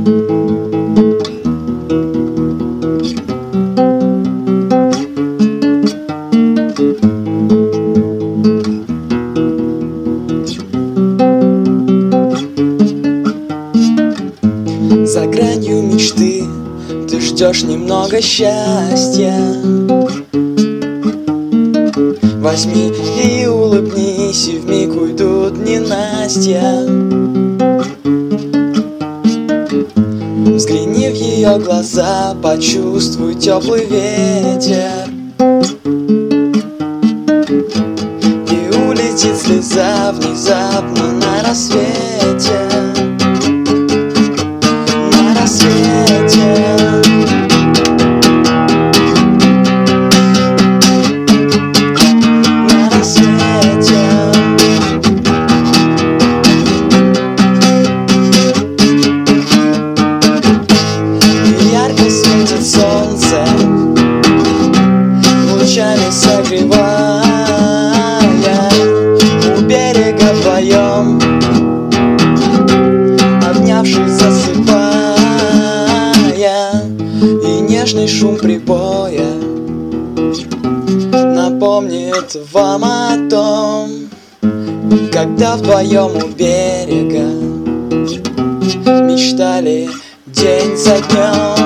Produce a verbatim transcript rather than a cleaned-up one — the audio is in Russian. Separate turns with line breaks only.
За гранью мечты ты ждешь немного счастья. Возьми и улыбнись, и вмиг уйдут ненастья. Взгляни в ее глаза, почувствуй теплый ветер, и улетит слеза внезапно на рассвете. На рассвете. На рассвете. Ярко светит солнце, лучами согревая. У берега вдвоем, обнявшись, засыпая, и нежный шум прибоя напомнит вам о том, когда вдвоем у берега мечтали день за днем.